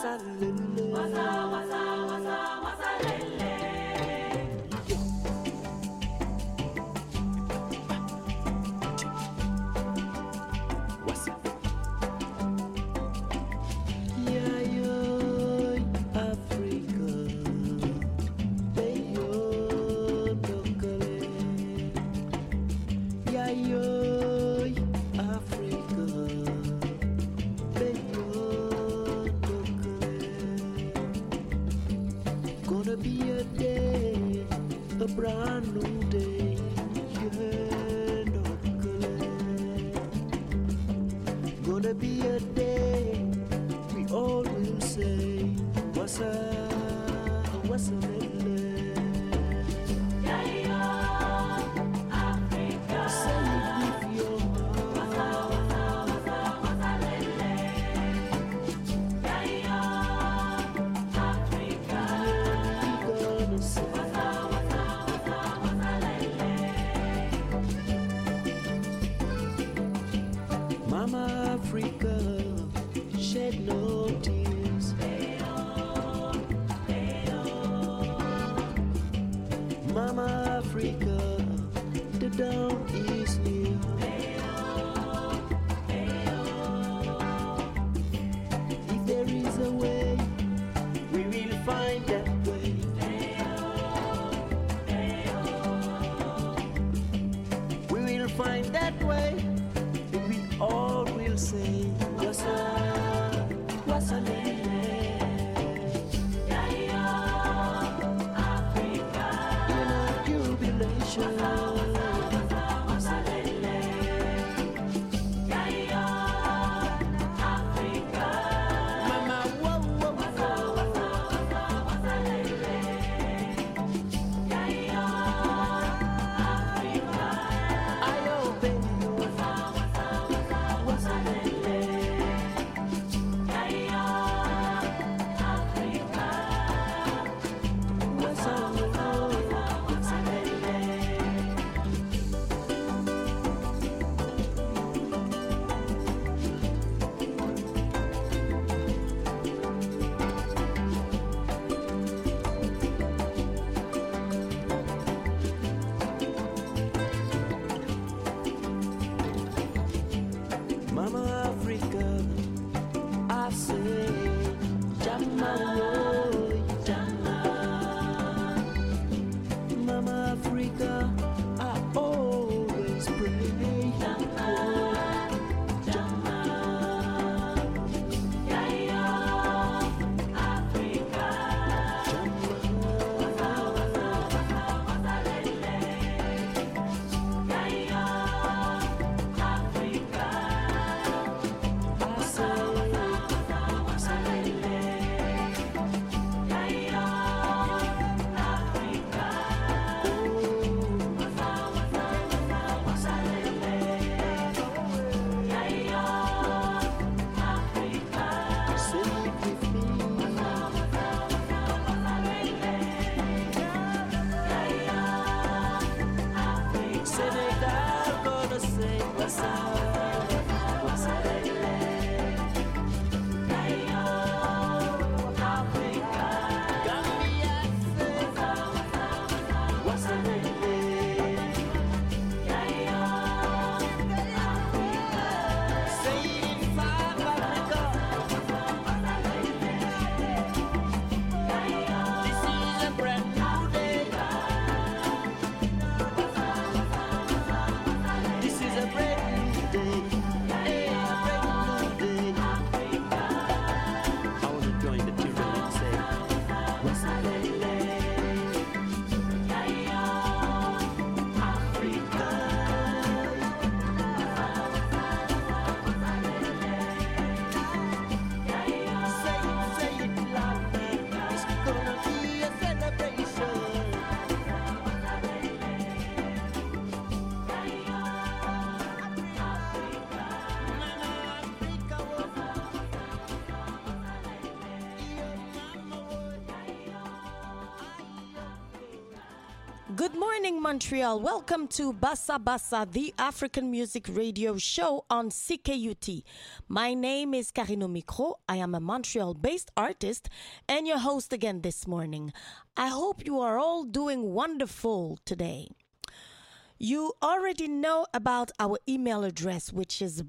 Gonna be a day, a brand new day. Yeah, gonna be a day we all will say, what's up, what's up, Mama Africa, shed no tears. Mama Africa, the dawn is near. If there is a way, we will find that way. We will find that way. All will say, what's up, what's up, Africa, in a jubilation. Mama Africa, I say, Jama, Jama. Mama Africa, I always pray, Jama, Jama. Africa, this is a brand new Good morning, Montreal. Welcome to Bassa Bassa, the African music radio show on CKUT. My name is Karino Micro. I am a Montreal-based artist and your host again this morning. I hope you are all doing wonderful today. You already know about our email address, which is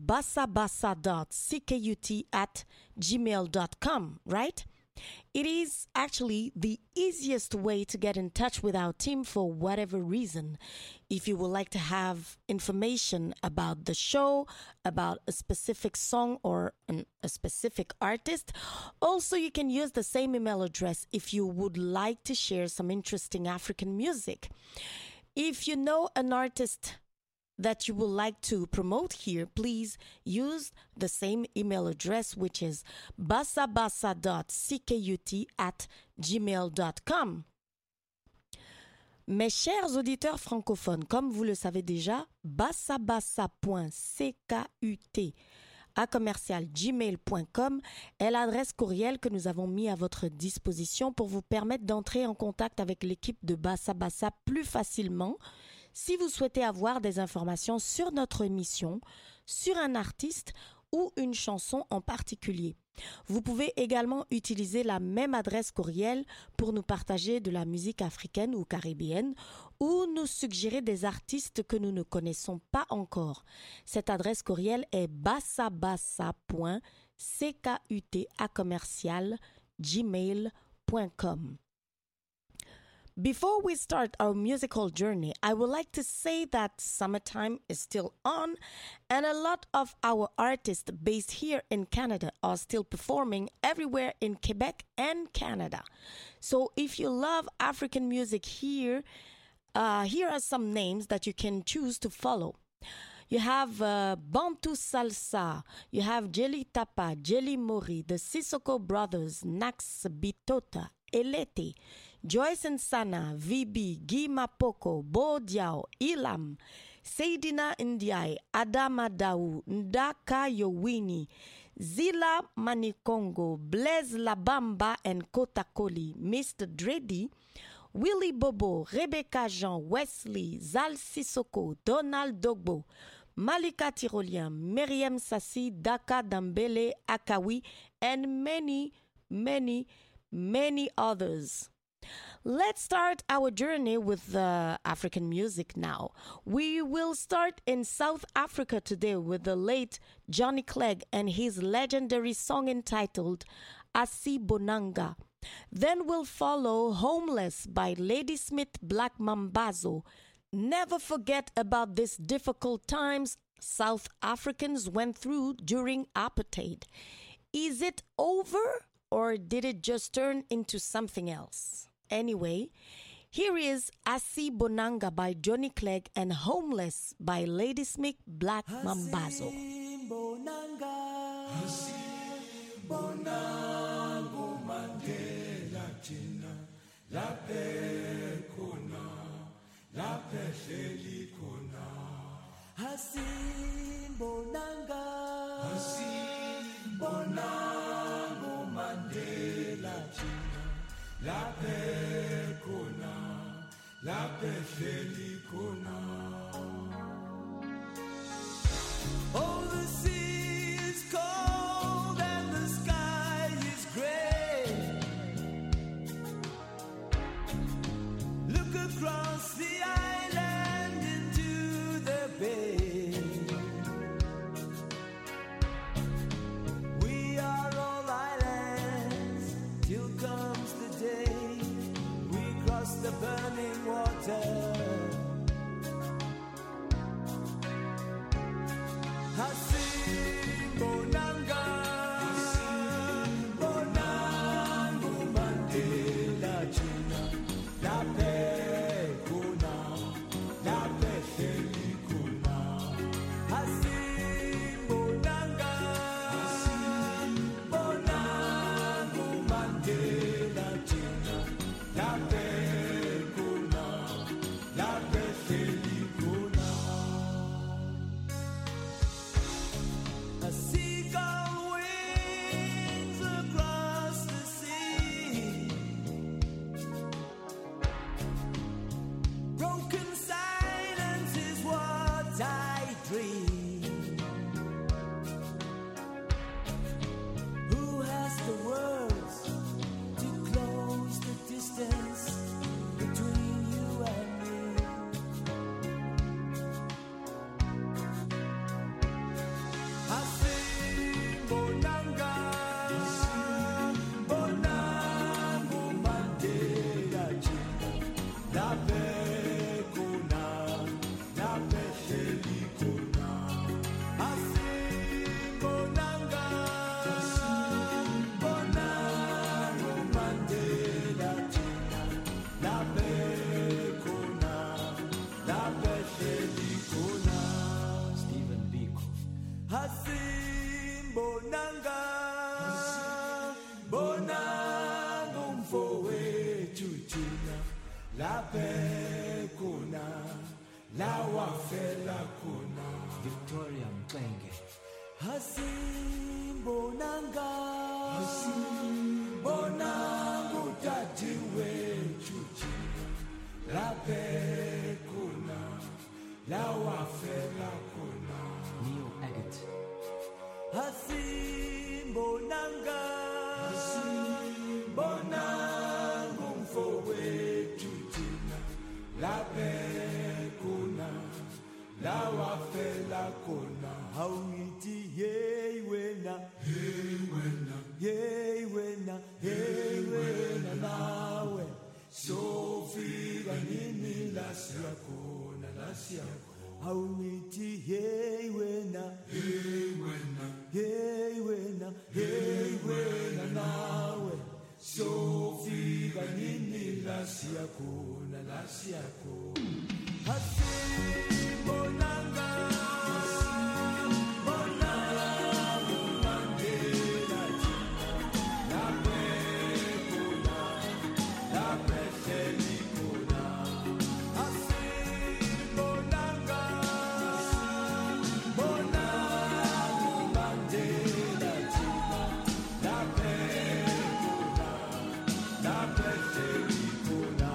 bassabassa.ckut@gmail.com, right? It is actually the easiest way to get in touch with our team for whatever reason. If you would like to have information about the show, about a specific song or a specific artist, also you can use the same email address if you would like to share some interesting African music. If you know an artist that you would like to promote here, please use the same email address, which is bassabassa.ckut@gmail.com. Mes chers auditeurs francophones, comme vous le savez déjà, bassabassa.ckut@gmail.com est l'adresse courriel que nous avons mis à votre disposition pour vous permettre d'entrer en contact avec l'équipe de Bassa Bassa plus facilement. Si vous souhaitez avoir des informations sur notre émission, sur un artiste ou une chanson en particulier. Vous pouvez également utiliser la même adresse courriel pour nous partager de la musique africaine ou caribéenne ou nous suggérer des artistes que nous ne connaissons pas encore. Cette adresse courriel est bassabassa.ckut@gmail.com. Before we start our musical journey, I would like to say that summertime is still on and a lot of our artists based here in Canada are still performing everywhere in Quebec and Canada. So if you love African music here are some names that you can choose to follow. You have Bantu Salsa, you have Jelly Tapa, Jelly Mori, the Sissoko Brothers, Nax Bitota, Elete, Joyce and Sana, VB, Guy Mapoko, Bo Diao, Ilam, Seydina Ndiaye, Adama Daou, Ndaka Yowini, Zila Manikongo, Blaise Labamba and Kotakoli, Mr. Dreddy, Willy Bobo, Rebecca Jean, Wesley, Zal Sissoko, Donald Dogbo, Malika Tyrolien, Myriam Sassi, Daka Dambele, Akawi, and many others. Let's start our journey with African music now. We will start in South Africa today with the late Johnny Clegg and his legendary song entitled Asi Bonanga. Then we'll follow Homeless by Ladysmith Black Mambazo. Never forget about these difficult times South Africans went through during apartheid. Is it over or did it just turn into something else? Anyway, here is Asi Bonanga by Johnny Clegg and Homeless by Ladysmith Black Mambazo. Asi Bonanga, Asi Bonango Mandela Tina, La Pekona, La Pechelikona. Asi Bonanga, Asi Bonango Mandela Tina, La Pekona, La Pechelikona. Oh, the sea is cold and the sky is gray. Look across the island into the bay. We are all islands till comes the day we cross the burning water. Lapekuna, lawafela kuna. Victoria Mkenge. Hasimbonanga, hasimbonanga utati wechuchi. Lapekuna, lawafela kuna. Neil Agate. Hasimbonanga, hasimbonanga umfowethu lapekuna lawafela khona awuyithi hey wena hey wena hey wena hey wena nawe sofika nini la siyakhona awuyithi hey wena hey wena hey wena hey wena nawe sofika nini la siyakhona Hasibonanga, bonanga, Mandela, lapekuna, lapeselikuna. Hasibonanga, bonanga, Mandela, lapekuna, lapeselikuna.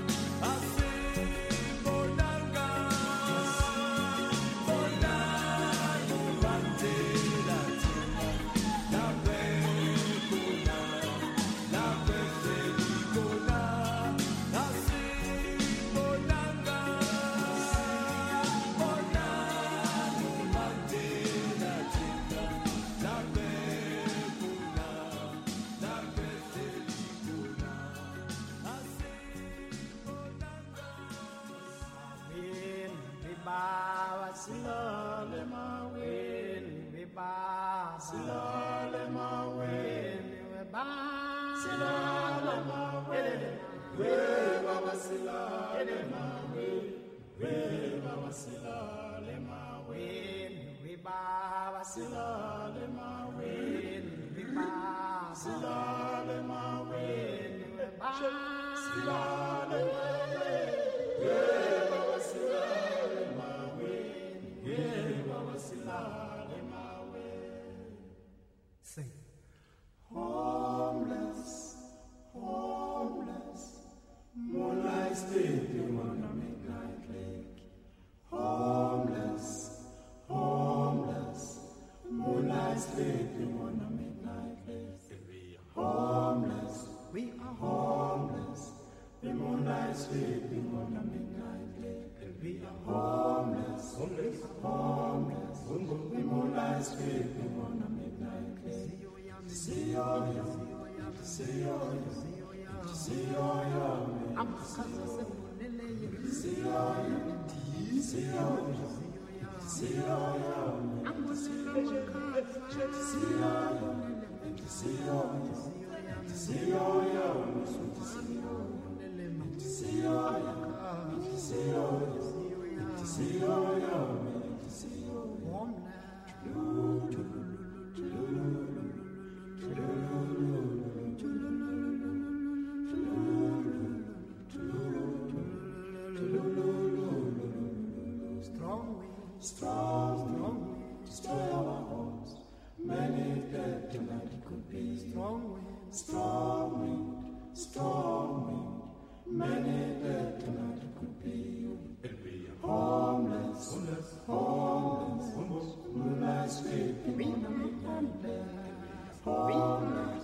Silale mawin, viba. Silale mawin, viba. Silale mawin, viba. Silale mawin, viba. Silale mawin, viba. Silale mawin, viba. Silale mawin, viba. Silale Sing. Homeless, homeless, moonlight sleeping on a midnight lake. Homeless, homeless, moonlight sleeping on a midnight lake. Homeless, we are homeless, the moonlight sleeping on a midnight lake. We are homeless, homeless, homeless, the moonlight sleeping on a midnight lake. See your Strong wind, destroy our homes. Many dead tonight it could be. Strong wind, many dead tonight it could be. Homeless, moonlight sleeping on a midnight lake. Homeless,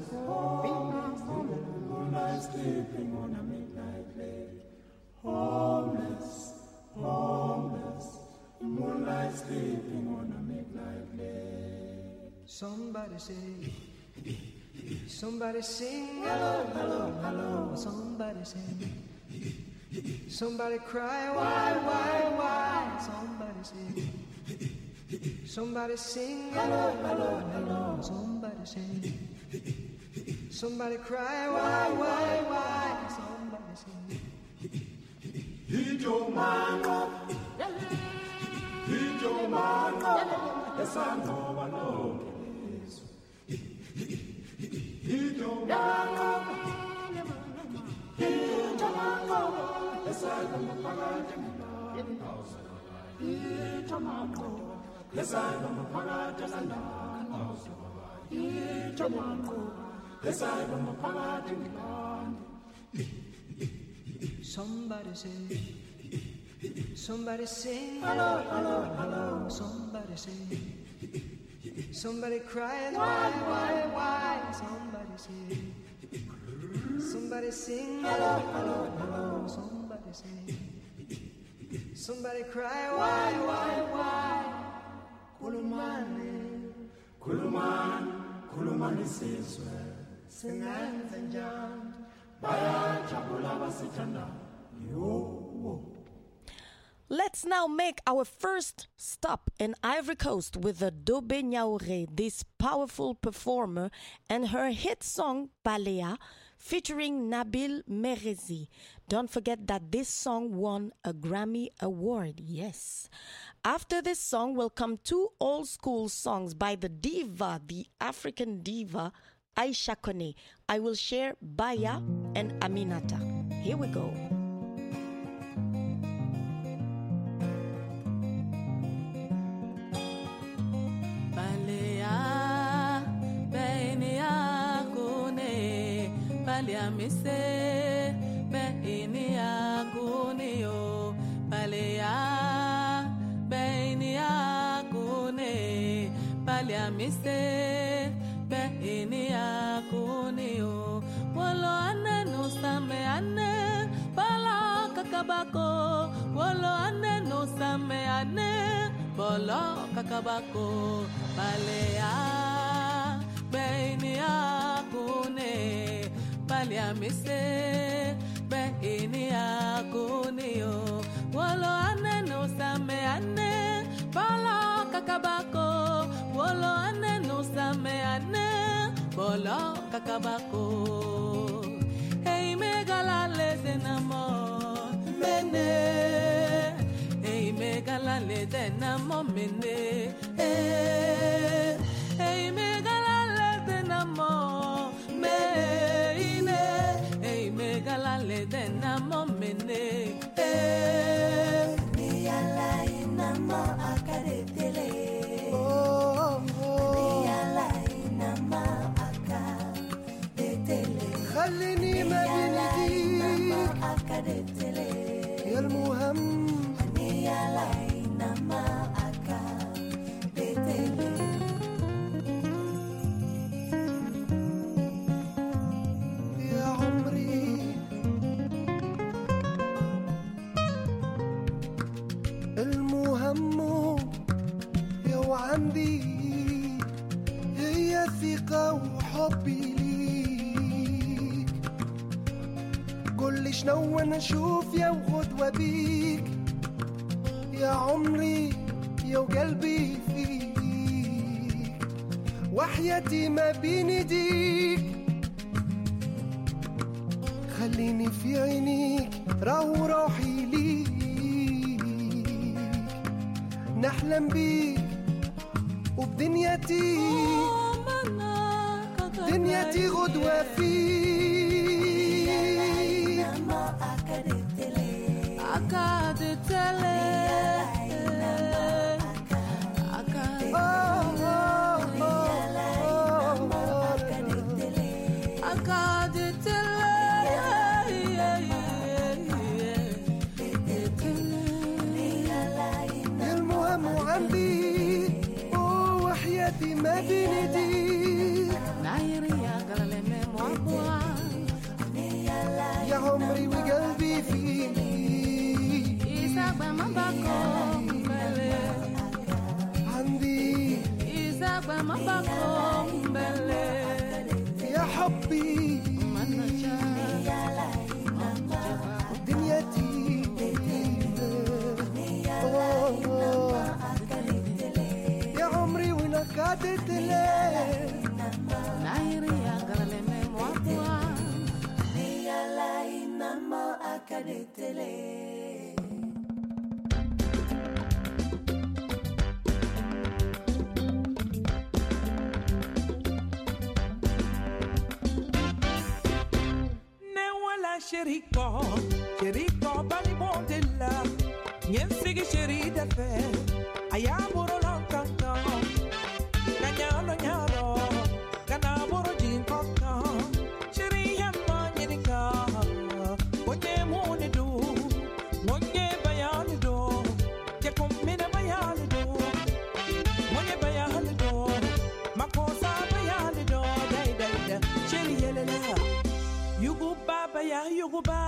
moonlight sleeping on a midnight lake. Homeless, moonlight sleeping on a midnight lake. Somebody sing, hello, hello, hello. Somebody sing, somebody cry, why? Somebody sing, hello, hello, hello. Somebody sing, somebody cry, why? Somebody sing. Hit your man up. Hit your man up. Yes, I know it is. Hit your man up. Hit your man up. Somebody say, somebody sing, hello, hello, hello. Somebody say, somebody crying, why? Somebody say, somebody sing, hello, hello, hello. Somebody say, somebody cry, why? Kulumani sizwe, singenze njani, bayajabula basithanda. Let's now make our first stop in Ivory Coast with the Dobe Nyaore, this powerful performer, and her hit song Balea, featuring Nabil Merezi. Don't forget that this song won a Grammy Award, yes. After this song will come two old school songs by the diva, the African diva, Aisha Kone. I will share Baya and Aminata. Here we go. Mise be ini aguni yo palea be ini aguni palea mise be ini aguni yo wolo ane no same ane pala kakabako wolo ane no same ane polo kakabako palea be ini aguni Palia mise be ini aguni yo wolo ane no same ane pala kakabako wolo ane no same ane polo kakabako hey megala le namo mene hey megala le namo mene hey megala le namo mene Galale de namo mene ni ala inamo akaretele ni ala inamo akaretele خليني ما بينك akaretele يا المهم ni ala inamo akaretele يا عمري المهم يا وعندي هي ثقة وحبي ليك قول لي شنو انا اشوف يا وغدوة بيك يا عمري يا وقلبي فيك وحياتي ما بين ايديك خليني في عينيك راهو روحي ليك نحلم بيك وبدنيتي دنيتي غدوة فيك المهم عندي وحياتي ما بين ايديك يا عمري وقلبي فيك عندي يا حبي دنيتي يا عمري ونكدت ليه Cherico, bali bondella, niente che cheri da fe, ayaboro lancanca, cagnano gnaro, canaboro gincocca, cheri yamanica, onye mone do, onye bayani do, che combina bayani do, onye bayani do, ma cosa bayani do, dai, cheri yelela, yugu baba ya yugu ba.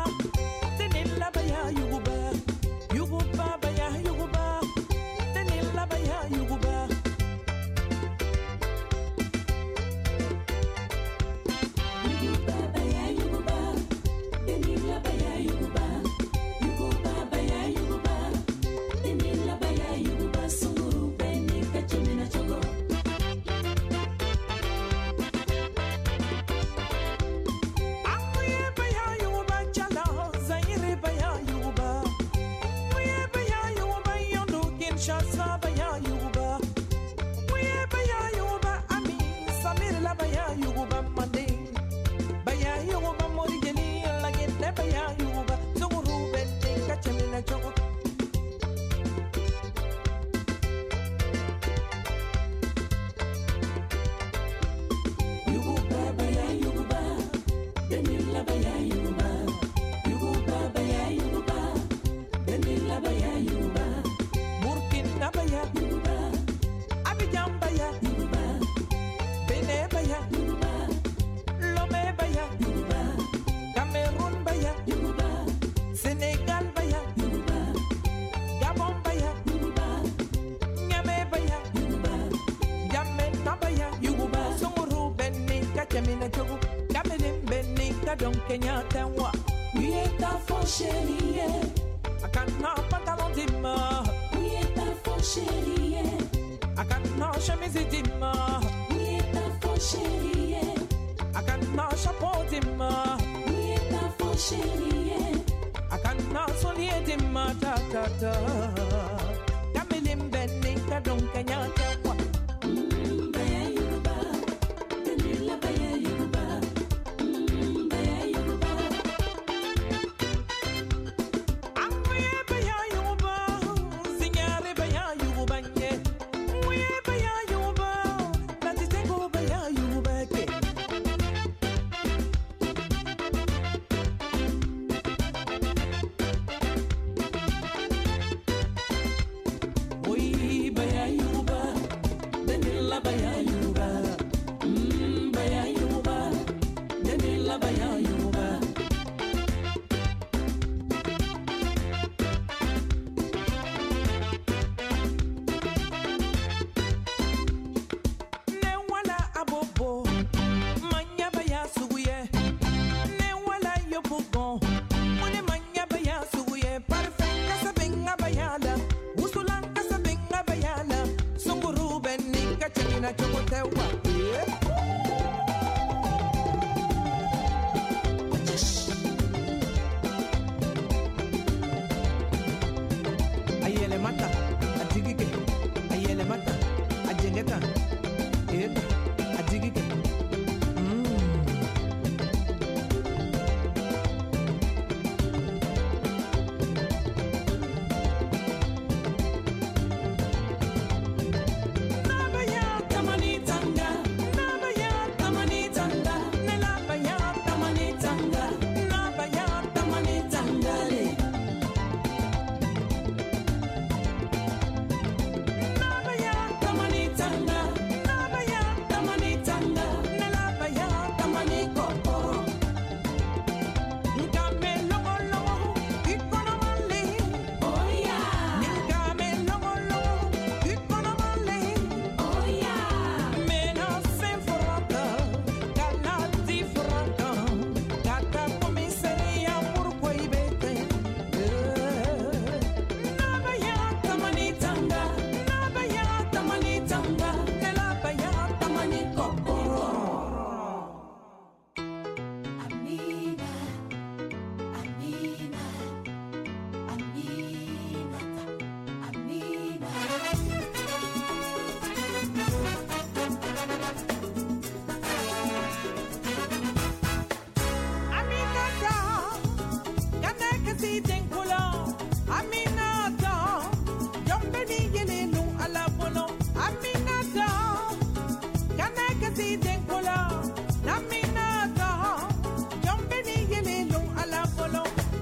kasi denkola naminata jombeni yelelo ala polo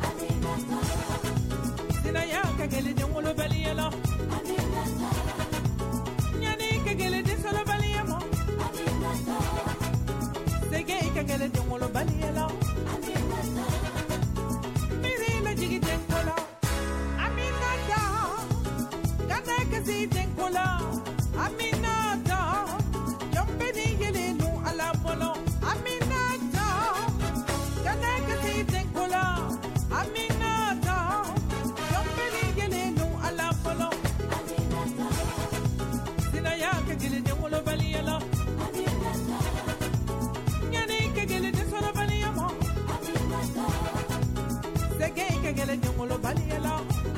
sina ya kagele de wolo baliela nyani kagele de solo baliemo sege kagele de wolo baliela miri la jigi denkola aminata kana kasi denkola aminata jombeni yelelo ala polo aminata kana kasi denkola aminata jombeni yelelo ala polo sina ya kagele de wolo baliela nyani kagele de solo baliemo sege kagele de wolo baliela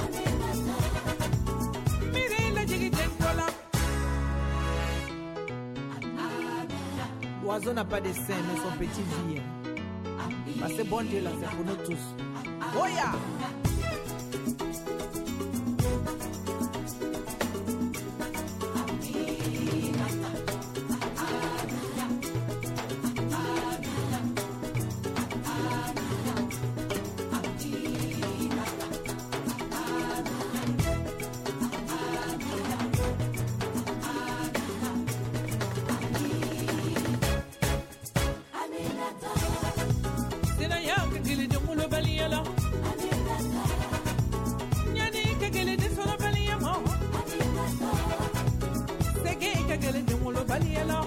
miri la jigi denkola. L'oiseau n'a pas de sein, mais son petit vient. Bah, c'est bon Dieu là, c'est pour nous tous. Oh yeah! Sina ya kagele de mulo baliela nyani kagele de solo baliemo sege kagele de mulo baliela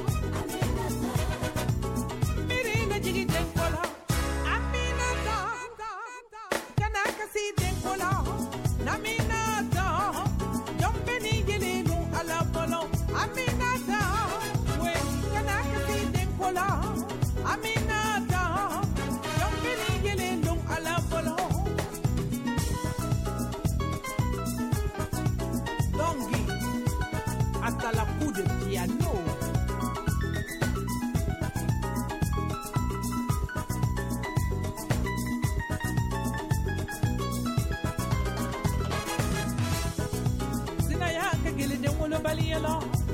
miri na jigi denkola aminata kana kasi denkola naminata jombeni yelelo ala polo aminata we kana kasi denkola aminata jombeni yelelo ala polo dongi hasta la coup de piano. Sina ya kagele de wolo balielo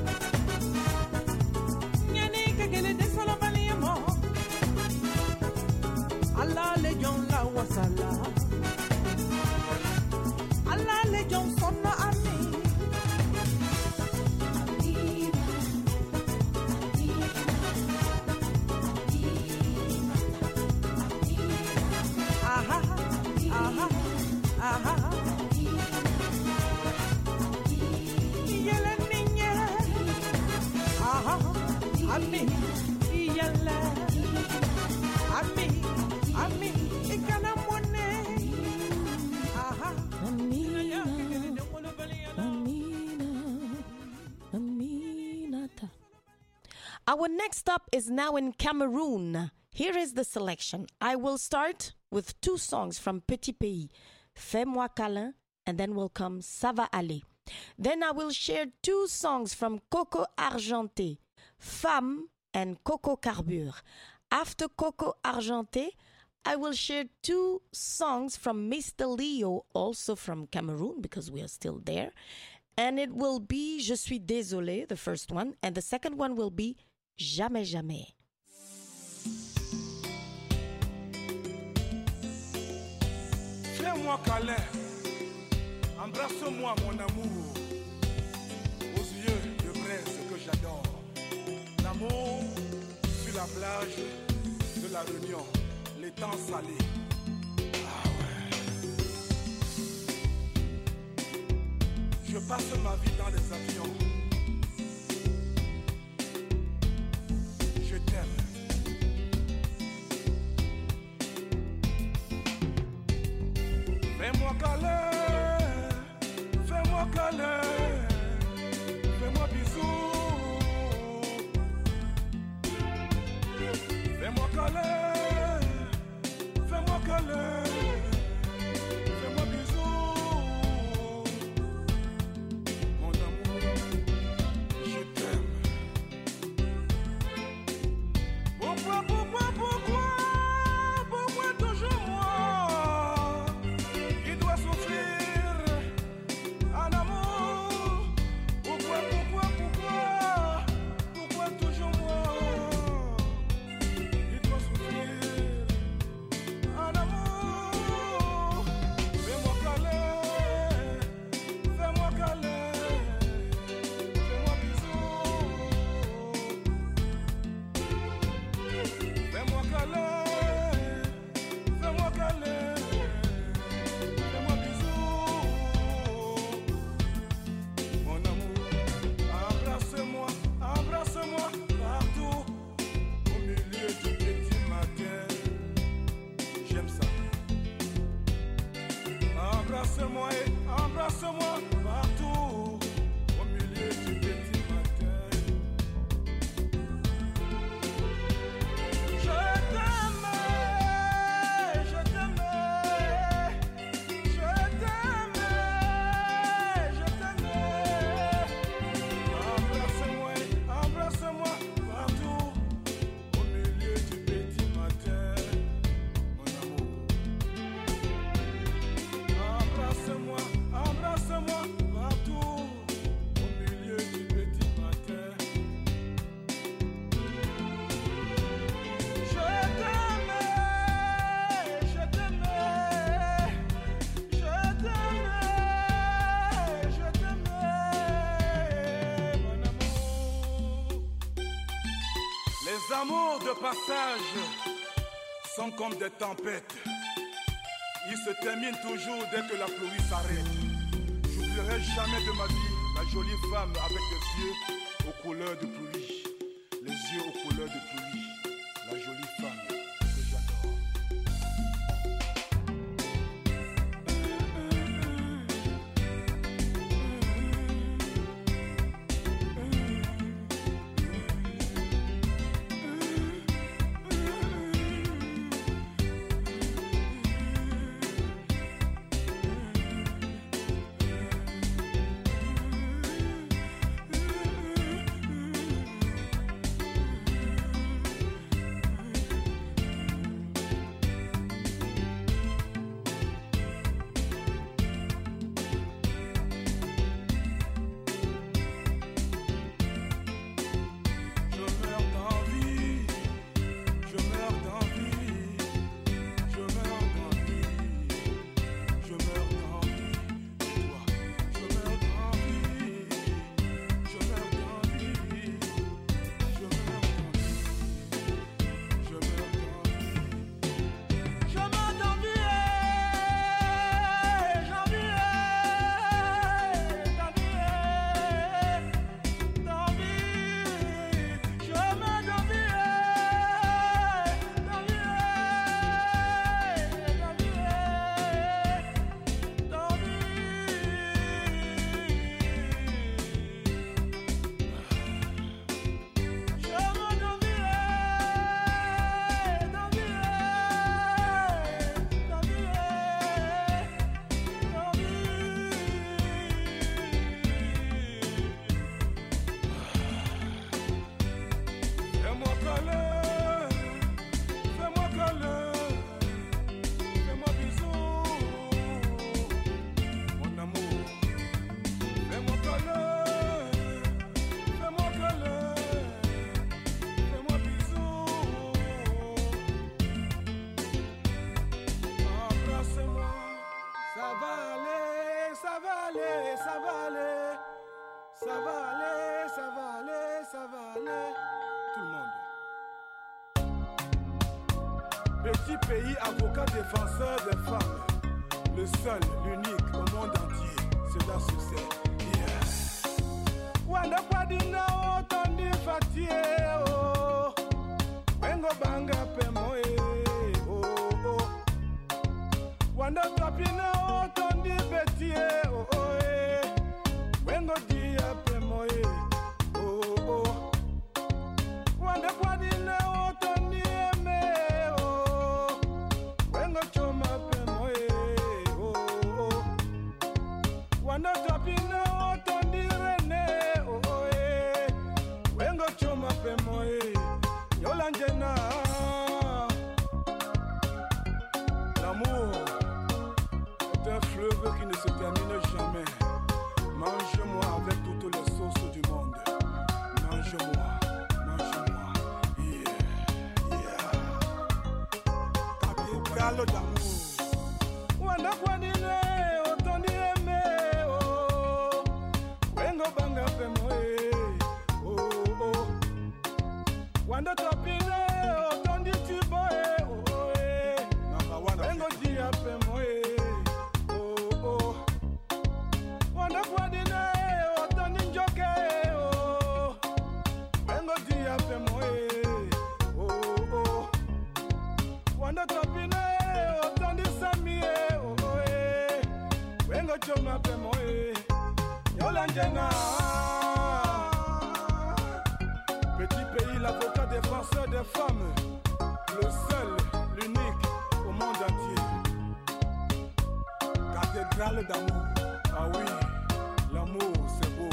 nyani kagele de solo baliemo Allah le jon la wasala Allah le jon sonna ami aha aha aha yele niña aha ami yele ami ikana mone aha Amina, Aminata. Our next stop is now in Cameroon. Here is the selection. I will start with 2 songs from Petit Pays, Fais-moi câlin, and then will come Ça va aller. Then I will share 2 songs from Coco Argenté, Femme and Coco Carbure. After Coco Argenté, I will share 2 songs from Mr. Leo, also from Cameroon, because we are still there. And it will be Je suis désolé, the first one, and the second one will be Jamais jamais. Fais-moi câlin, embrasse-moi mon amour, aux yeux de braise que j'adore. L'amour sur la plage de la Réunion, les temps salés. Ah ouais. Je passe ma vie dans les avions. Je t'aime. Fais-moi câlin, fais-moi câlin, fais-moi bisou. Fais-moi câlin, fais-moi câlin, fais-moi bisou. Mon amour, je t'aime. Pourquoi toujours moi? Il doit souffrir en amour. Pourquoi toujours moi? Les amours de passage sont comme des tempêtes. Ils se terminent toujours dès que la pluie s'arrête. J'oublierai jamais de ma vie la jolie femme avec des yeux aux couleurs de pluie. Les yeux aux couleurs de pluie. La jolie femme que j'adore. Petit pays, avocat, défenseur des femmes. Le seul, l'unique au monde entier. Cela succède. Wanda Padina, Tondi Fatie, oh. Wengo Banga Pemoe, oh, oh. Wanda Tapina, Tondi Betie, oh, oh, eh. Wengo Dia Pemoe, oh, oh. Wanda Padina, Tondi Eme, oh. Wengo Choma Pemoe, oh, oh. Wanda Tapina, Tondi Rene, oh, oh, eh. Wengo Choma Pemoe, Yolanjena. L'amour est un fleuve qui ne se termine jamais. Mange-moi avec toutes les sauces du monde. Mange-moi, mange-moi. Yeah, yeah. Cathédrale d'amour. Wanda Kwadine, Otondi Eme, oh. Wengo Banga Pemoe, oh, oh. Wanda Topine, Otondi Tiboe, oh, oh, eh. Wengo Dia Pemoe, oh, oh. Wanda Kwadine, Otondi Njoke, oh. Wengo Dia Pemoe, oh, oh. Wanda Topine, Otondi Samie, oh, oh, eh. Wengo Choma Pemoe, Yolanjena. Petit pays, l'avocat défenseur des femmes. Le seul, l'unique au monde entier. Cathédrale d'amour. Ah oui, l'amour c'est beau.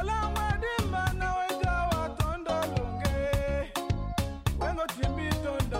Timbi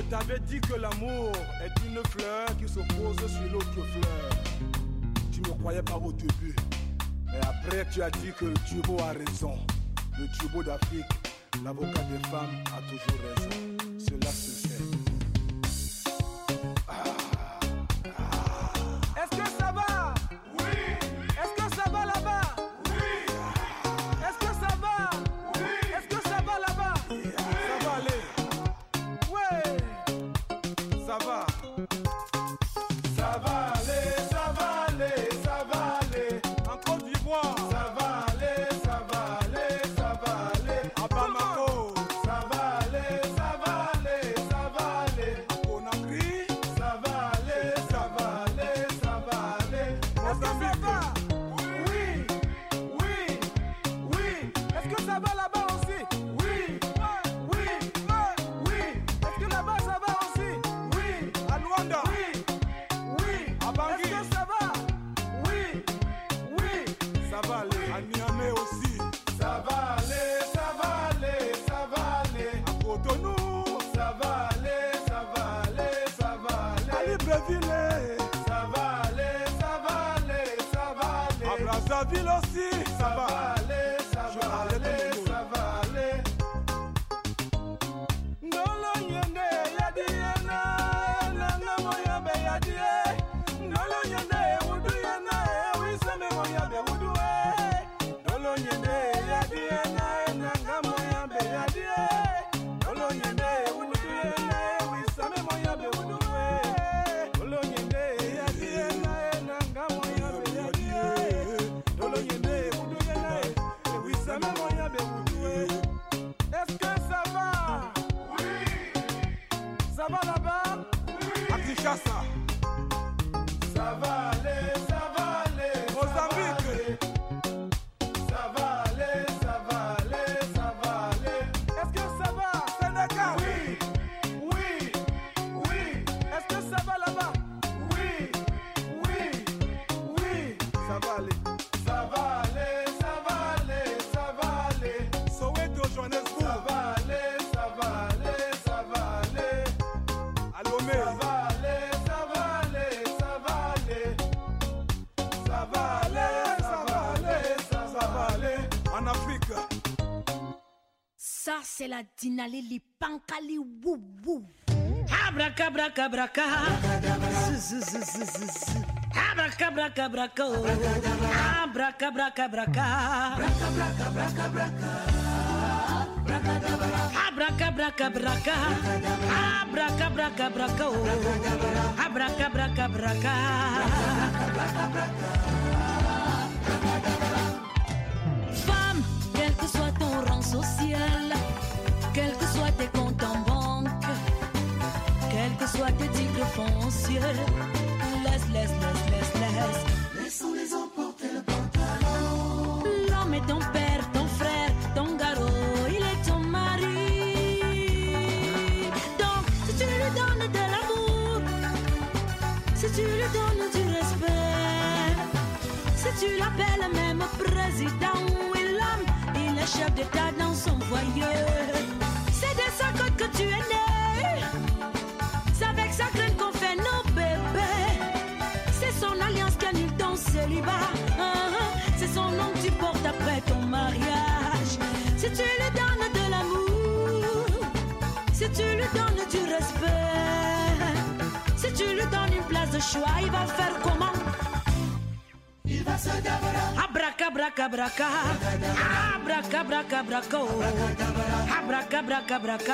t'avais dit que l'amour est une fleur qui se pose sur l'autre fleur. Tu me croyais pas au début, mais après tu as dit que le Turbo a raison. Le Turbo d'Afrique, l'avocat des femmes, a toujours raison. Cela se sait. Est-ce que ça va? Oui. Est-ce que ça va là-bas? Oui. Est-ce que ça va? Oui. Est-ce que ça va là-bas? Ça va aller. Ouais. Ça va. Ça va aller, ça va aller, ça va aller. En Côte d'Ivoire. Ça va aller, ça va aller, ça va aller. À Bamako. Ça va aller, ça va aller, ça va aller. À Conakry. Ça va aller, ça va aller, ça va aller. Est-ce que ça va? Oui, oui, oui. Est-ce que ça va là-bas aussi? Oui, oui, oui. Est-ce que là-bas ça va aussi? Oui. À Luanda. Oui, oui. À Bangui. Est-ce que ça va? Oui, oui. Ça va aller. À Niamey aussi. Ça va aller, ça va aller, ça va aller. À Cotonou. Ça va aller, ça va aller, ça va À aller. Libreville. Ça va aller, ça va aller, ça va aller. À Brazzaville aussi. Ça Ça va va. aller, ça Je va vais aller aller, comme ça va aller. Ndolo nyende yadi yana, nanga moya be yadi e. Ndolo nyende wudu yana e, wisame moya be wudu e. Ndolo nyende yadi yana e, nanga moya be yadi e. Ndolo nyende wudu yana e, wisame moya be wudu e. Ndolo nyende yadi yana e, nanga moya be yadi e. Ndolo nyende wudu yana e, wisame moya be wudu e. Est-ce que ça va? Ça va là-bas? À Kinshasa. Ça va aller, ça va aller. Mozambique. Ça va aller, ça va aller, ça va aller. Est-ce que ça va? Sénégal. Oui, oui, oui. Est-ce que ça va là-bas? Oui, oui, oui. Ça va aller. Ça va aller, ça va aller, ça va aller. Soweto, Ça Johannesburg. va aller, ça va aller, ça va aller. À Lomé. Ça va aller, ça va aller, ça va aller. Ça va aller, ça va aller, ça va aller. En Afrique. Ça, c'est la Dinali Lipankali Wou Wou. Abracabra. Abracabra. Femme, quel que soit ton rang social, quels que soient tes comptes en banque, quels que soient tes titres fonciers, laisse. Laissons-les emporter le pantalon. L'homme est ton père, ton frère, ton garrot, il est ton mari. Donc, si tu lui donnes de l'amour, si tu lui donnes du respect, si tu l'appelles même président, oui, l'homme, il est chef d'État dans son foyer. C'est de sa côte que tu es né, c'est avec sa graine qu'on fait nos bébés. C'est son alliance qui annule ton célibat. C'est son nom que tu portes après ton mariage. Si tu lui donnes de l'amour, si tu lui donnes du respect, si tu lui donnes une place de choix, il va faire comment? Il va se dabra. Abracabra. Abracabra. Abracabra.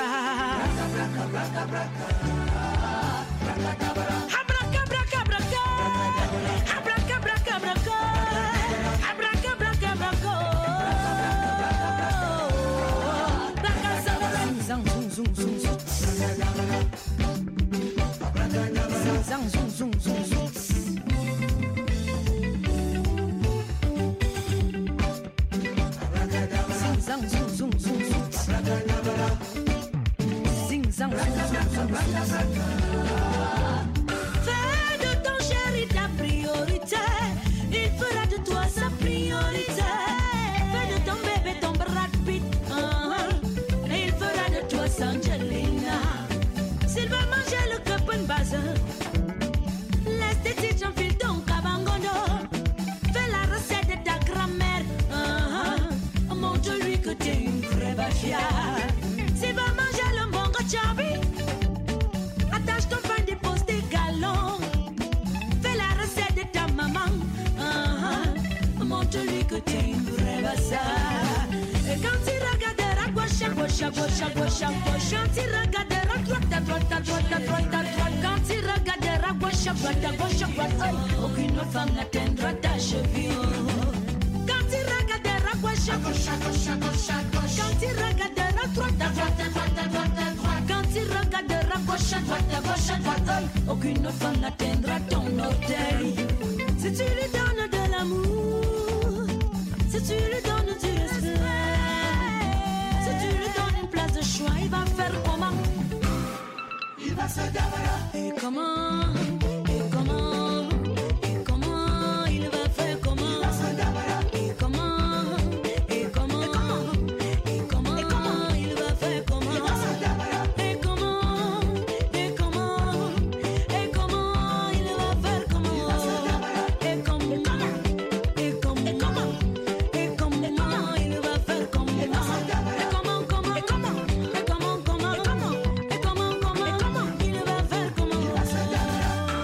Fais de ton chéri ta priorité, il fera de toi sa priorité. Fais de ton bébé ton Brad Pitt, il fera de toi sa Angelina. S'il veut Titi j'enfile ton cabangondo. Fais la recette de ta grand-mère. Montre-lui que t'es une vraie bafia. Si va manger le bongo chabi, attache ton pain, dépose tes galons. Fais la recette de ta maman. Montre-lui que t'es une vraie bassa. Et quand tu regarderas gauche, gauche, gauche, gauche, gauche, quand tu regarderas droite, droite, droite, droite, droite, quand tu regarderas gauche, droite, gauche, droite, aucune femme n'atteindra ta cheville. Quand tu regarderas gauche, gauche, gauche, gauche, gauche, quand tu regarderas droite, droite, droite, droite, droite, quand tu regarderas gauche, droite, droite, aucune femme n'atteindra ton orteil. Si tu lui donnes de l'amour, si tu lui donnes du respect, si tu lui donnes une place de choix, il va faire comment? Il va se débarrasser. Et comment? Et comment? Et comment? Il va faire comment? Il va se débarrasser. Et comment? Et comment? Et comment? Et comment? Il va faire comment? Il va se débarrasser. Et comment? Et comment? Et comment? Il va faire comment? Il va se débarrasser. Et comment? Et comment? Et comment? Et comment? Il va faire comment? Il va se débarrasser. Et comment? Et comment? Et comment? Et comment? Et comment? Il va faire comment? Il va se débarrasser.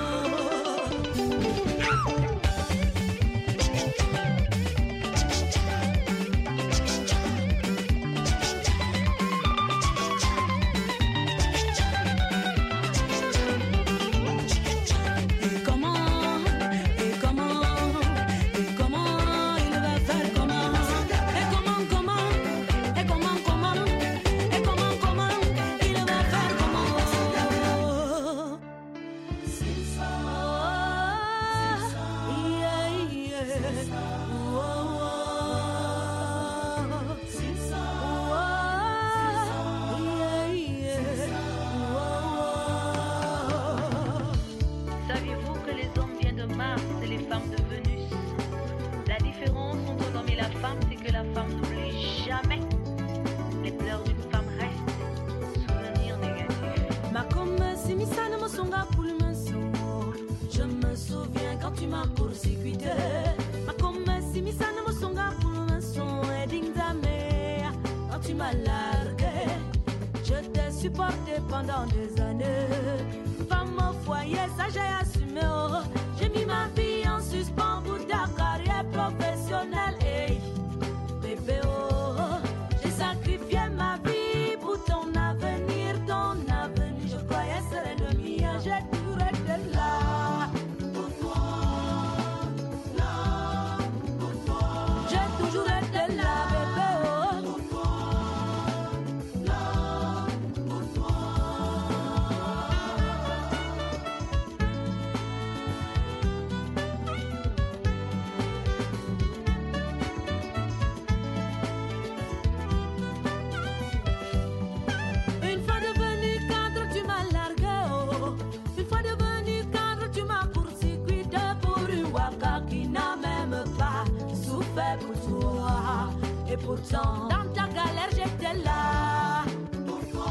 Et comment? Et comment? Et comment? Il va faire comment? Et comment? Et comment? Et comment? Il va faire comment? Saviez-vous que les hommes viennent de Mars et les femmes de Vénus? La différence entre l'homme et la femme, c'est que la femme n'oublie jamais. Les pleurs d'une femme restent souvenirs négatifs. Je me souviens quand tu m'as court-circuité. Quand tu m'as largué, je t'ai supporté pendant des années. Femme au foyer, ça j'ai assumé. Oh. J'ai mis ma vie en suspens pour ta carrière professionnelle. Hey, bébé, oh, j'ai sacrifié ma vie pour ton avenir, ton avenir. Je croyais serait le mien, j'ai toujours été là. Pour toi, là, pour toi. J'ai toujours été là, bébé, oh. Pour toi, là, pour toi. Une fois devenu cadre, tu m'as largué, oh. Une fois devenu cadre, tu m'as court-circuité pour une waka qui n'a même pas souffert pour toi. Et pourtant, dans ta galère, j'étais là. Pour toi,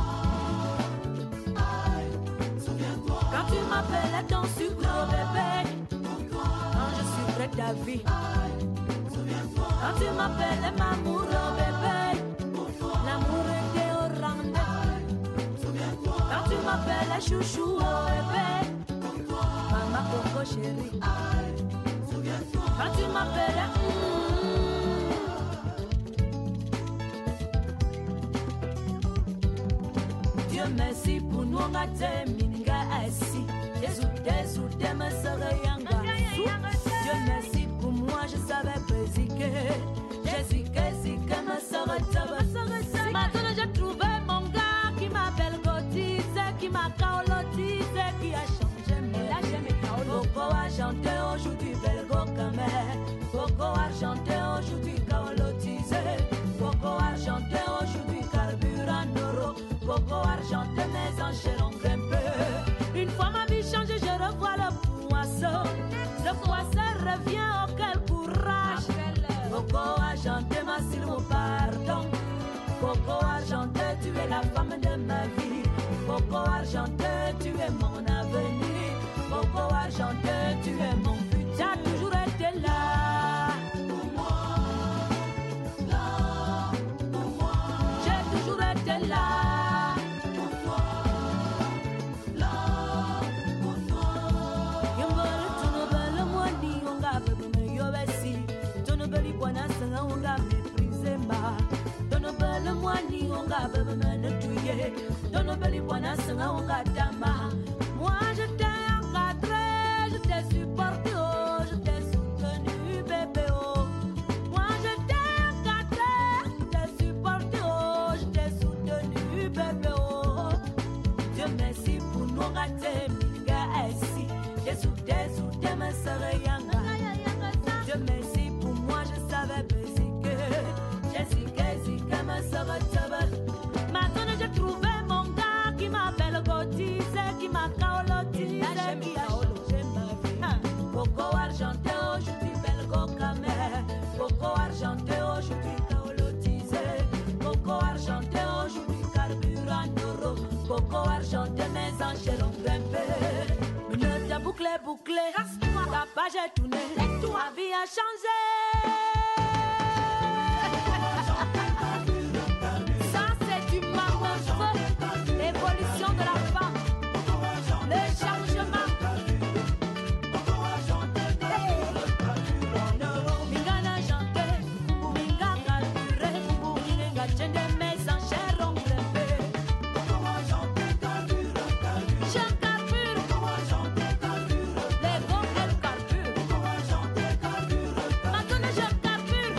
aïe, souviens-toi. Quand tu m'appelais ton sucre, bébé. Pour toi, quand je sucrais ta vie. Aïe, souviens-toi. Quand tu m'appelais m'amour, bébé. Pour toi, l'amour était au rendez-vous. Souviens-toi. Quand tu m'appelais chouchou, oh bébé. Pour toi, maman coco chérie. Aïe, souviens-toi. Quand tu m'appelais Dieu merci pour nous, on a terminé assis. Jésus, me serait yanga. Dieu merci pour moi, je savais pas ziquer. J'ai ziqué, me serait tabac. Maintenant j'ai trouvé mon gars qui m'appelle Cotisé, qui m'a caolotisé, qui a changé mes lâches. Coco argenté aujourd'hui, belgo camé. Coco argenté aujourd'hui, caolotisé. Coco argenté aujourd'hui, carburant d'euro. Coco argenté, mes enchères ont grimpé. Une fois ma vie changée, je revois le poisson. Ce poisson revient, oh quel courage. Coco argenté, ma silmo pardon. Coco argenté, tu es la femme de ma vie. Coco argenté, tu es mon avenir. Coco argenté, tu bebe mene tuye. Dono beli buona senga ungatama. Moi je t'ai encadré, je t'ai supporté, oh, je t'ai soutenu, bébé, oh. Moi je t'ai encadré, je t'ai supporté, oh, je t'ai soutenu, bébé, oh. Dieu merci pour nous rater, minga assis. Des ma sœur yanga. Dieu merci pour moi, je savais que Jessica, ma sœur Taba. Maintenant j'ai trouvé mon gars qui m'appelle Cotisé, qui m'a caolotisé, qui a logé ma vie. Coco argenté, oh, je suis belle cocamé. Coco argenté, oh, je suis caolotisé. Coco argenté, oh, je suis carburant d'oro. Coco argenté, mes enchères ont grimpé. Minute bouclé, la page est tournée, ma vie a changé. Ça c'est du marmotte, l'évolution de la femme, le changement. Minga n'a chanté, minga carburé, minga chende, mes enchères ont grimpé. Je carbure, les bons elles carburent. Maintenant je carbure.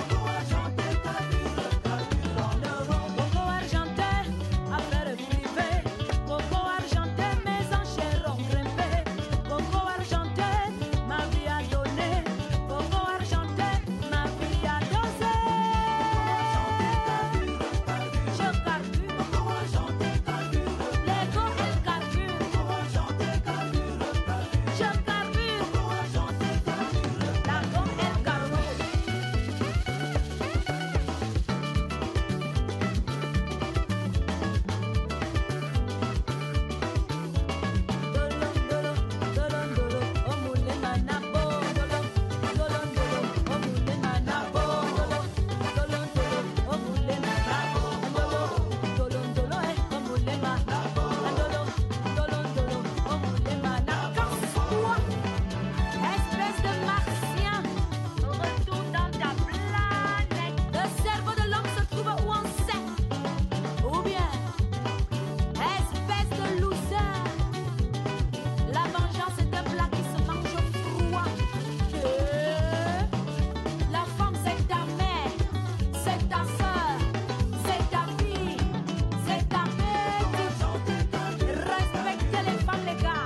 Coco argenté, affaire privée. Coco argenté, mes enchères ont grimpé. Coco argenté, ma vie a donné. Coco argenté, ma vie a dosé. Je carbure. Les bons elles carburent. Je carbure. La gomme elle carbure. Espèce de martien, retour dans ta planète. Le cerveau de l'homme se trouve où on sait. Ou bien, espèce de loser. La vengeance est un plat qui se mange froid. La femme c'est ta mère, c'est ta soeur, c'est ta fille, c'est ta petite. Respectez les femmes, les gars.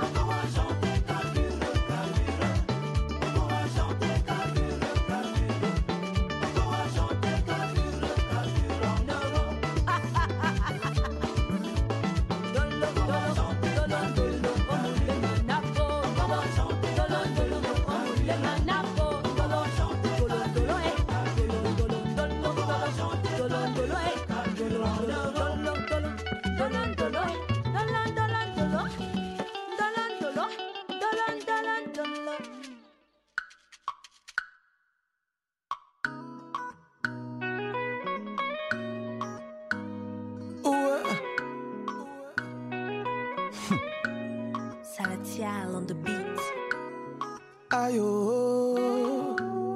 Salatiel on the beat. Aïe oh,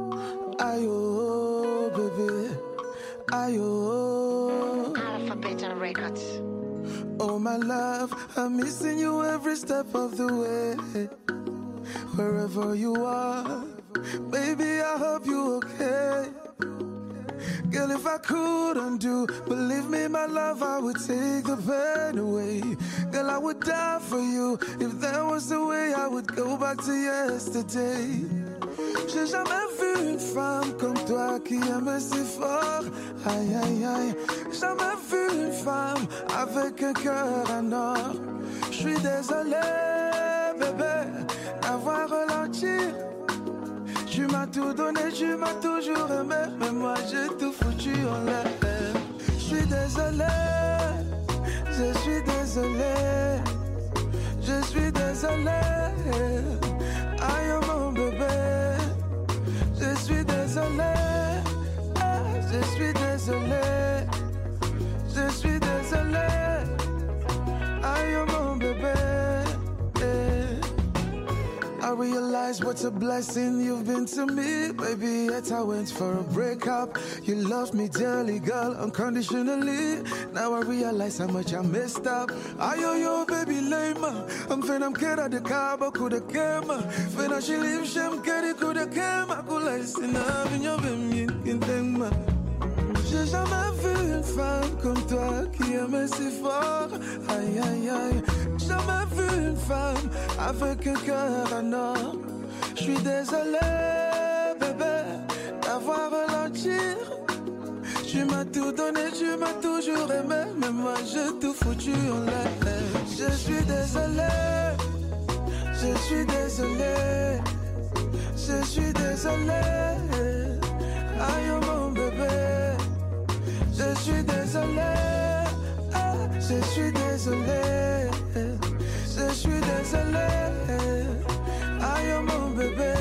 bébé, aïe oh. Alphabet Records. Oh my love, I'm missing you every step of the way. Wherever you are, baby, I hope you okay. Girl, if I couldn't do, believe me, my love, I would take the pain away. Girl, I would die for you. If there was a way, I would go back to yesterday. J'ai jamais vu une femme comme toi qui aime si fort. Aïe, aïe, aïe. Jamais vu une femme avec un cœur en or. J'suis désolé, bébé, d'avoir ralenti. Tu m'as tout donné, tu m'as toujours aimé, mais moi j'ai tout foutu en l'air. J'suis désolé, je suis désolé, je suis désolé. Aïe mon bébé, je suis désolé, je suis désolé, je suis désolé. Aïe mon bébé. I realize what a blessing you've been to me. Baby, yet I went for a breakup. You loved me dearly, girl, unconditionally. Now I realize how much I messed up. Ayo, baby, lame. I'm fin, I'm kera de kaba, kuda kema. Fin, I should leave, shem, keri, kuda kema. Kula isina, vinyo, vimyi, kintengma. J'ai jamais vu une femme comme toi qui aimait si fort. Aïe, aïe, aïe. Jamais vu une femme avec un cœur en or. J'suis désolé, bébé, d'avoir ralenti. Tu m'as tout donné, tu m'as toujours aimé. Mais moi j'ai tout foutu en l'air. Je suis désolé, je suis désolé, je suis désolé. Aïe, oh mon bébé, je suis désolé, je suis désolé, je suis désolé. Aïe, oh mon bébé,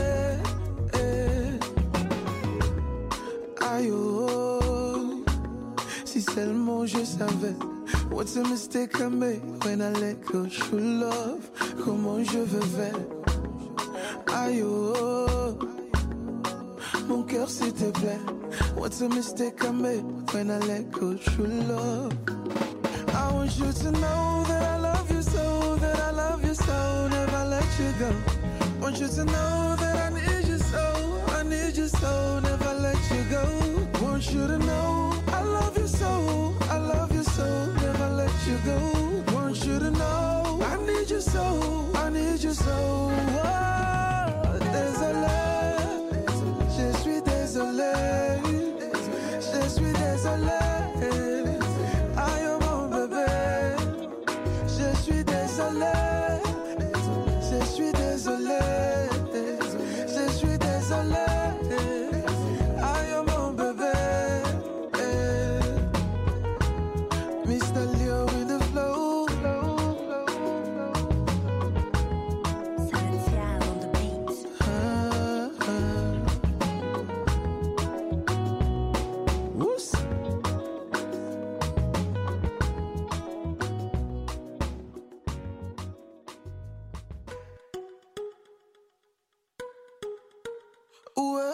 aïe, oh, si seulement je savais. What's a mistake I made when I let go? True love, comment je vivais? Aïe, oh, mon cœur s'il te plaît. What's a mistake I made when I let go? True love. I want you to know that I love you so, that I love you so, never let you go. Want you to know that I need you so, I need you so, never let you go. Want you to know I love you so, I love you so, never let you go. Want you to know I need you so, I need you so. Oh, désolé, je suis désolé, je suis désolé. Aïe, oh mon bébé, je suis désolé, je suis désolé, je suis désolé. Aïe, oh mon bébé, Mr. Leo in the flow. Silenciado on the beat. Whoops. Ouais.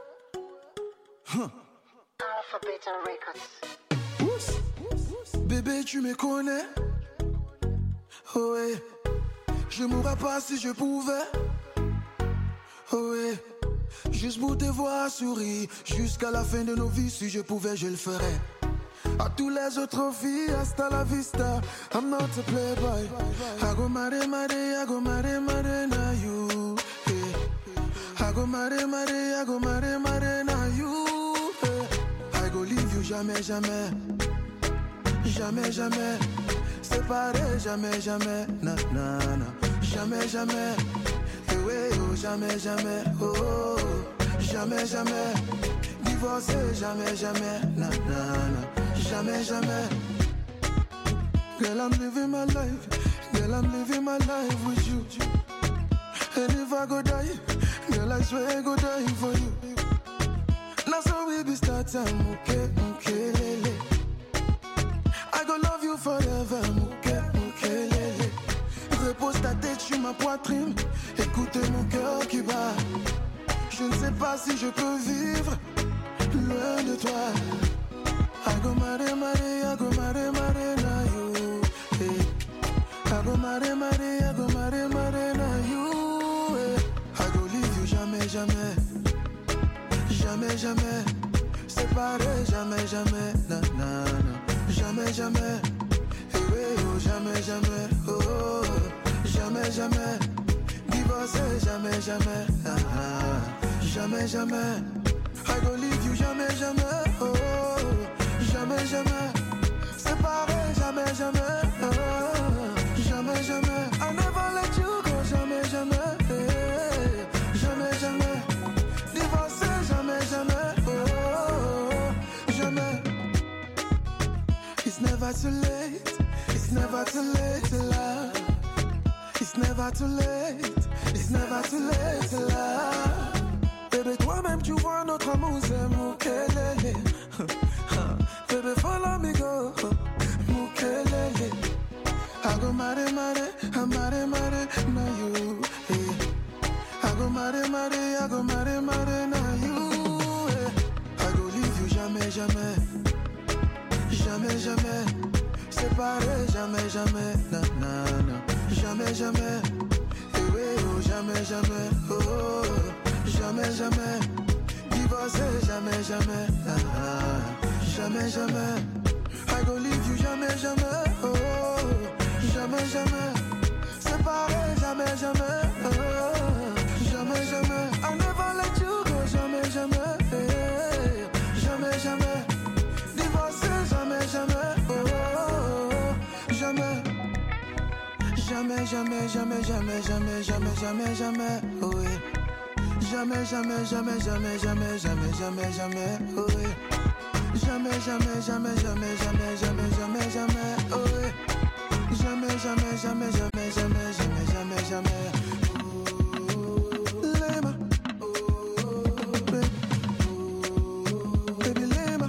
Alphabeta Records. Oups. Bébé, tu me connais. Oh ouais. Je mourrais pas si je pouvais. Oh ouais. Juste pour te voir sourire jusqu'à la fin de nos vies. Si je pouvais, je le ferais. À tous les autres filles, hasta la vista. I'm not a playboy. I go mare, na you. Hey. I go mare, na you. Hey. I go leave you jamais, jamais. Jamais, jamais. Séparé, jamais, jamais. Na, na, na. Jamais, jamais. Eh ouais, oh, jamais, jamais. Oh, oh. Jamais, jamais. Divorcé, jamais, jamais. Na, na, na. Jamais, jamais. Girl, I'm living my life. Girl, I'm living my life with you. And if I go die, girl, I swear I go die for you. Now so we be starting, okay, okay, lele. I go love you forever, okay, okay, lele. Repose ta tête sur ma poitrine. Écoute mon cœur qui bat. Je ne sais pas si je peux vivre loin de toi. I go mare, na you. Hey. I go mare, na you. Hey. I go leave you jamais, jamais. Jamais, jamais. Séparé, jamais, jamais. Na, na, na. Jamais, jamais. Hey, hey, oh, jamais, jamais. Oh, oh. Jamais, jamais. Divorcé, jamais, jamais. Ah, ah. Jamais, jamais. I go leave you jamais, jamais. Oh, oh. Jamais, jamais. Séparé, jamais, jamais. Oh, jamais, jamais. I never let you go, jamais, jamais. Hey, jamais, jamais. Divorcé, jamais, jamais. Oh, jamais. It's never too late. It's never too late to love. It's never too late. It's never too late to love. Bébé, toi-même, tu vois notre amour, c'est Mukelele. Baby, follow me, go. Mukelele. I go mare, na you. Hey. marry, marry, I go marry, marry, now you. I go leave you jamais, jamais. Jamais, jamais. Séparé, jamais, jamais. Na, na, na. Jamais, jamais. Eh oui, oh, jamais, jamais. Oh, jamais, jamais. Divorcé, jamais, jamais. Ah, jamais, jamais. I go leave you jamais, jamais. Oh, jamais, jamais. Séparé, jamais, jamais. Oh, jamais, jamais. I'll never let you go, jamais, jamais. Eh, jamais, jamais. Divorcé, jamais, jamais. Oh, jamais. Jamais, jamais, jamais, jamais, jamais, jamais, jamais, jamais. Oh, yeah. Jamais, jamais, jamais, jamais, jamais, jamais, jamais, jamais. Oh, yeah. Jamais, jamais, jamais, jamais, jamais, jamais, jamais, jamais. Oh, yeah. Jamais, jamais, jamais, jamais, jamais, jamais, jamais, jamais. Lema. Baby, Lema.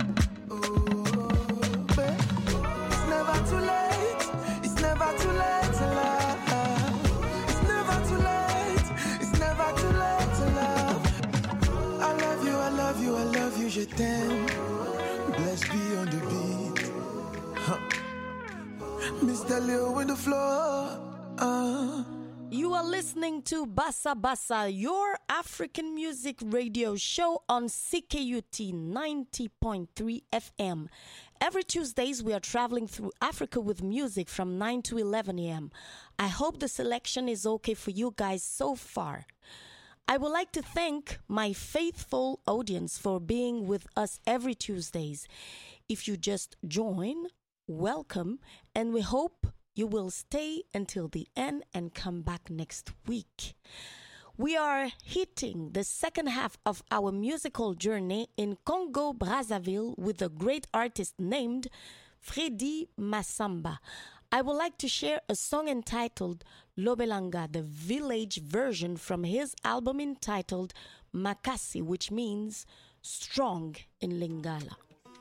It's never too late. It's never too late to love. It's never too late. It's never too late to love. I love you, I love you, I love you, je t'aime. Bless be on the beat. Huh. Mr. Leo with the floor. You are listening to Bassa Bassa, your African music radio show on CKUT 90.3 FM. Every Tuesdays, we are traveling through Africa with music from 9 to 11 a.m. I hope the selection is okay for you guys so far. I would like to thank my faithful audience for being with us every Tuesdays. If you just join, welcome, and we hope you will stay until the end and come back next week. We are hitting the second half of our musical journey in Congo, Brazzaville with a great artist named Freddy Massamba. I would like to share a song entitled Lobelanga, the village version from his album entitled Makasi, which means strong in Lingala.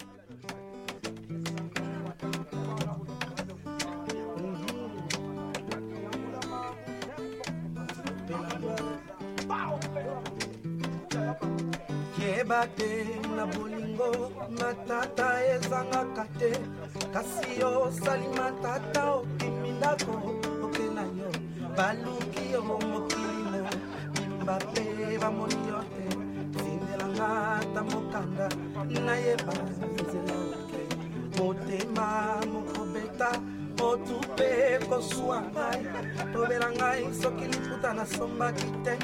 Yebate na bolingo matata ezanga kate kasio salima tata okimindako okenayo baluki yo mokilimo mbape bamoni yote zindelanga tamokanda nayeba nzela motema mokobeta otupe kosuangai toberangai sokiliputa na somba kite